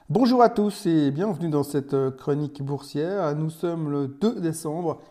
Bonjour à tous et bienvenue dans cette chronique boursière. Nous sommes le 2 décembre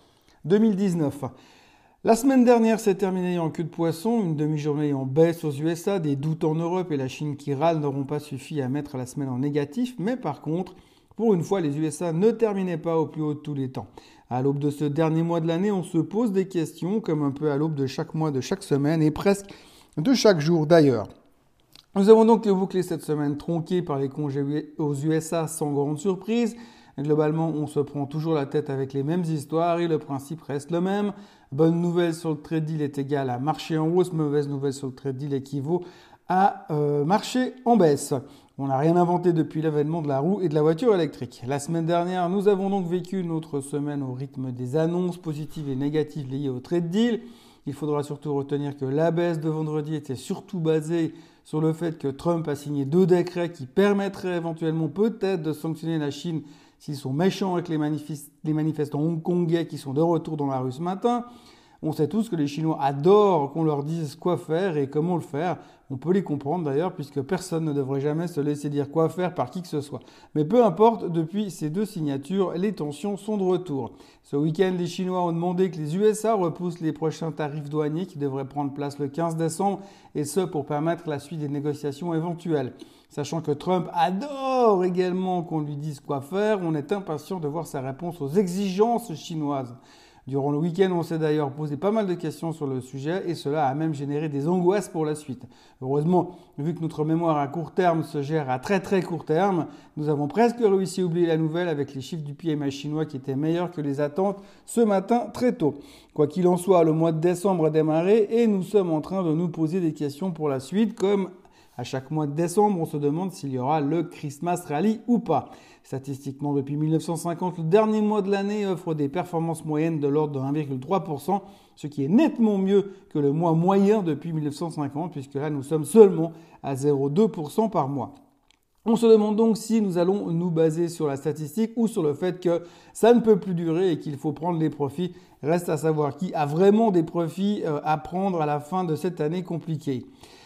2019. La semaine dernière s'est terminée en queue de poisson, une demi-journée en baisse aux USA, des doutes en Europe et la Chine qui râle n'auront pas suffi à mettre la semaine en négatif, mais par contre, pour une fois, les USA ne terminaient pas au plus haut de tous les temps. À l'aube de ce dernier mois de l'année, on se pose des questions, comme un peu à l'aube de chaque mois, de chaque semaine et presque de chaque jour d'ailleurs. Nous avons donc bouclé cette semaine tronquée par les congés aux USA sans grande surprise. Globalement, on se prend toujours la tête avec les mêmes histoires et le principe reste le même. Bonne nouvelle sur le trade deal est égal à marché en hausse, mauvaise nouvelle sur le trade deal équivaut à marché en baisse. On n'a rien inventé depuis l'avènement de la roue et de la voiture électrique. La semaine dernière, nous avons donc vécu notre semaine au rythme des annonces positives et négatives liées au trade deal. Il faudra surtout retenir que la baisse de vendredi était surtout basée sur le fait que Trump a signé 2 décrets qui permettraient éventuellement peut-être de sanctionner la Chine s'ils sont méchants avec les manifestants hongkongais qui sont de retour dans la rue ce matin. On sait tous que les Chinois adorent qu'on leur dise quoi faire et comment le faire. On peut les comprendre d'ailleurs puisque personne ne devrait jamais se laisser dire quoi faire par qui que ce soit. Mais peu importe, depuis ces 2 signatures, les tensions sont de retour. Ce week-end, les Chinois ont demandé que les USA repoussent les prochains tarifs douaniers qui devraient prendre place le 15 décembre et ce pour permettre la suite des négociations éventuelles. Sachant que Trump adore également qu'on lui dise quoi faire, on est impatient de voir sa réponse aux exigences chinoises. Durant le week-end, on s'est d'ailleurs posé pas mal de questions sur le sujet et cela a même généré des angoisses pour la suite. Heureusement, vu que notre mémoire à court terme se gère à très très court terme, nous avons presque réussi à oublier la nouvelle avec les chiffres du PMI chinois qui étaient meilleurs que les attentes ce matin très tôt. Quoi qu'il en soit, le mois de décembre a démarré et nous sommes en train de nous poser des questions pour la suite comme à chaque mois de décembre, on se demande s'il y aura le Christmas Rally ou pas. Statistiquement, depuis 1950, le dernier mois de l'année offre des performances moyennes de l'ordre de 1,3%, ce qui est nettement mieux que le mois moyen depuis 1950, puisque là, nous sommes seulement à 0,2% par mois. On se demande donc si nous allons nous baser sur la statistique ou sur le fait que ça ne peut plus durer et qu'il faut prendre les profits. Reste à savoir qui a vraiment des profits à prendre à la fin de cette année compliquée.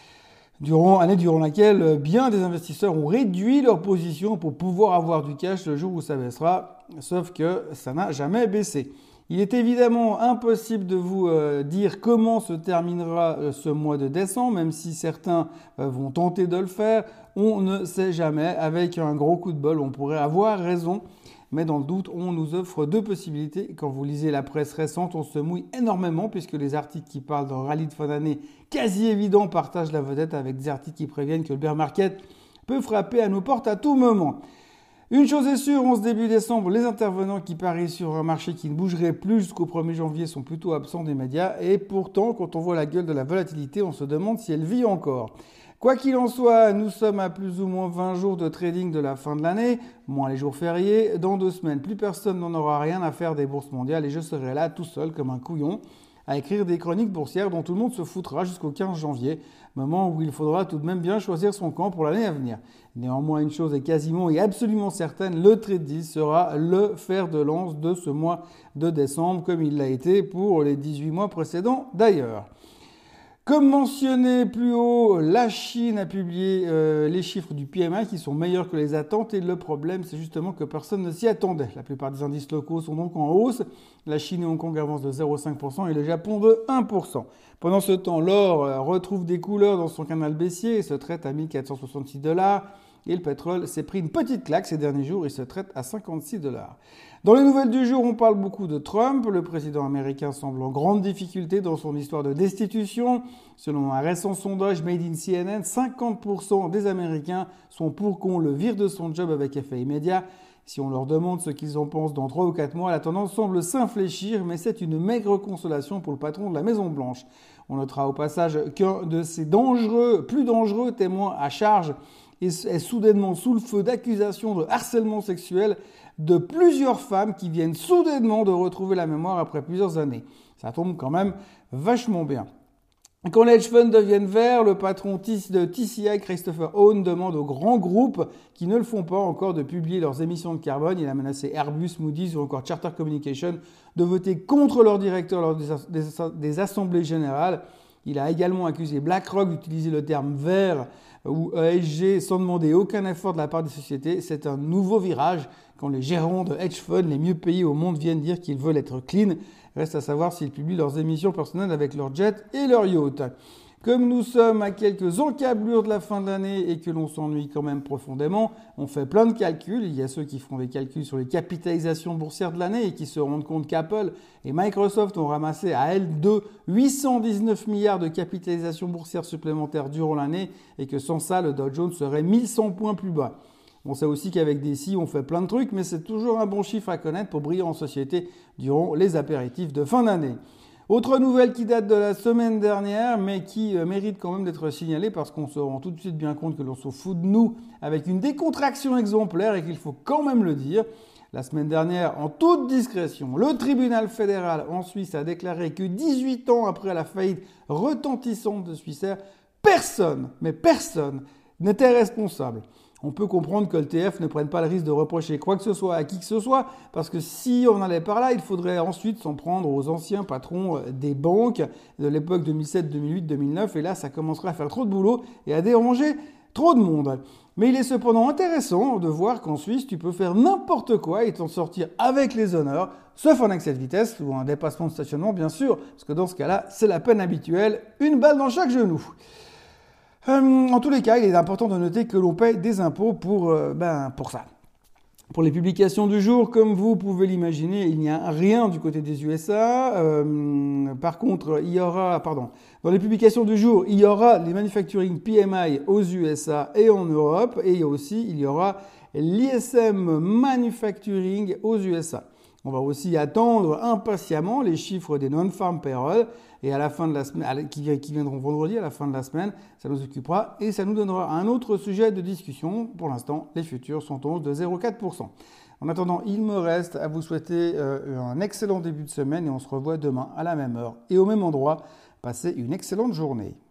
Année durant laquelle bien des investisseurs ont réduit leur position pour pouvoir avoir du cash le jour où ça baissera, sauf que ça n'a jamais baissé. Il est évidemment impossible de vous dire comment se terminera ce mois de décembre, même si certains vont tenter de le faire. On ne sait jamais. Avec un gros coup de bol, on pourrait avoir raison. Mais dans le doute, on nous offre 2 possibilités. Quand vous lisez la presse récente, on se mouille énormément puisque les articles qui parlent d'un rallye de fin d'année quasi évident partagent la vedette avec des articles qui préviennent que le bear market peut frapper à nos portes à tout moment. Une chose est sûre, en ce début décembre, les intervenants qui parient sur un marché qui ne bougerait plus jusqu'au 1er janvier sont plutôt absents des médias. Et pourtant, quand on voit la gueule de la volatilité, on se demande si elle vit encore. Quoi qu'il en soit, nous sommes à plus ou moins 20 jours de trading de la fin de l'année, moins les jours fériés. Dans 2 semaines, plus personne n'en aura rien à faire des bourses mondiales et je serai là tout seul comme un couillon à écrire des chroniques boursières dont tout le monde se foutra jusqu'au 15 janvier, moment où il faudra tout de même bien choisir son camp pour l'année à venir. Néanmoins, une chose est quasiment et absolument certaine, le trade deal sera le fer de lance de ce mois de décembre, comme il l'a été pour les 18 mois précédents d'ailleurs. Comme mentionné plus haut, la Chine a publié les chiffres du PMI qui sont meilleurs que les attentes et le problème c'est justement que personne ne s'y attendait. La plupart des indices locaux sont donc en hausse. La Chine et Hong Kong avancent de 0,5% et le Japon de 1%. Pendant ce temps, l'or retrouve des couleurs dans son canal baissier et se traite à 1466$. Et le pétrole s'est pris une petite claque ces derniers jours et se traite à 56$. Dans les nouvelles du jour, on parle beaucoup de Trump. Le président américain semble en grande difficulté dans son histoire de destitution. Selon un récent sondage made in CNN, 50% des Américains sont pour qu'on le vire de son job avec effet immédiat. Si on leur demande ce qu'ils en pensent dans 3 ou 4 mois, la tendance semble s'infléchir, mais c'est une maigre consolation pour le patron de la Maison-Blanche. On notera au passage qu'un de ses plus dangereux témoins à charge est soudainement sous le feu d'accusations de harcèlement sexuel de plusieurs femmes qui viennent soudainement de retrouver la mémoire après plusieurs années. Ça tombe quand même vachement bien. Quand les hedge funds deviennent verts, le patron de TCI, Christopher Owen, demande aux grands groupes qui ne le font pas encore de publier leurs émissions de carbone. Il a menacé Airbus, Moody's ou encore Charter Communication de voter contre leur directeur lors des assemblées générales. Il a également accusé BlackRock d'utiliser le terme vert ou ESG sans demander aucun effort de la part des sociétés. C'est un nouveau virage quand les gérants de hedge funds les mieux payés au monde viennent dire qu'ils veulent être clean. Reste à savoir s'ils publient leurs émissions personnelles avec leurs jets et leurs yachts. Comme nous sommes à quelques encablures de la fin de l'année et que l'on s'ennuie quand même profondément, on fait plein de calculs. Il y a ceux qui font des calculs sur les capitalisations boursières de l'année et qui se rendent compte qu'Apple et Microsoft ont ramassé à elles deux 819 milliards de capitalisation boursière supplémentaires durant l'année et que sans ça, le Dow Jones serait 1100 points plus bas. On sait aussi qu'avec des si, on fait plein de trucs, mais c'est toujours un bon chiffre à connaître pour briller en société durant les apéritifs de fin d'année. Autre nouvelle qui date de la semaine dernière, mais qui mérite quand même d'être signalée parce qu'on se rend tout de suite bien compte que l'on se fout de nous avec une décontraction exemplaire et qu'il faut quand même le dire. La semaine dernière, en toute discrétion, le tribunal fédéral en Suisse a déclaré que 18 ans après la faillite retentissante de Swissair, personne n'était responsable. On peut comprendre que le TF ne prenne pas le risque de reprocher quoi que ce soit à qui que ce soit, parce que si on allait par là, il faudrait ensuite s'en prendre aux anciens patrons des banques de l'époque 2007, 2008, 2009, et là, ça commencerait à faire trop de boulot et à déranger trop de monde. Mais il est cependant intéressant de voir qu'en Suisse, tu peux faire n'importe quoi et t'en sortir avec les honneurs, sauf un excès de vitesse ou un dépassement de stationnement, bien sûr, parce que dans ce cas-là, c'est la peine habituelle, une balle dans chaque genou. En tous les cas, il est important de noter que l'on paye des impôts pour ça. Pour les publications du jour, comme vous pouvez l'imaginer, il n'y a rien du côté des USA. Par contre, dans les publications du jour, il y aura les manufacturing PMI aux USA et en Europe, et il y aura l'ISM Manufacturing aux USA. On va aussi attendre impatiemment les chiffres des non-farm payroll et à la fin de la semaine, qui viendront vendredi à la fin de la semaine, ça nous occupera et ça nous donnera un autre sujet de discussion. Pour l'instant, les futurs sont en hausse de 0,4%. En attendant, il me reste à vous souhaiter un excellent début de semaine et on se revoit demain à la même heure et au même endroit. Passez une excellente journée.